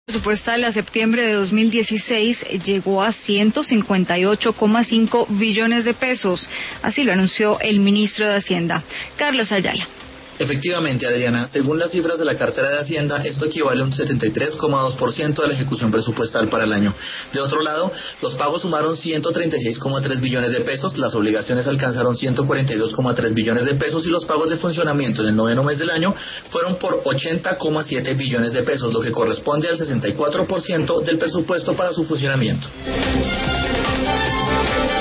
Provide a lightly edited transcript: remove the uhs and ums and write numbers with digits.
Presupuestal a septiembre de 2016 llegó a 158,5 billones de pesos. Así lo anunció el ministro de Hacienda, Carlos Ayala. Efectivamente, Adriana, según las cifras de la cartera de Hacienda, esto equivale a un 73,2% de la ejecución presupuestal para el año. De otro lado, los pagos sumaron 136,3 billones de pesos, las obligaciones alcanzaron 142,3 billones de pesos y los pagos de funcionamiento en el noveno mes del año fueron por 80,7 billones de pesos, lo que corresponde al 64% del presupuesto para su funcionamiento.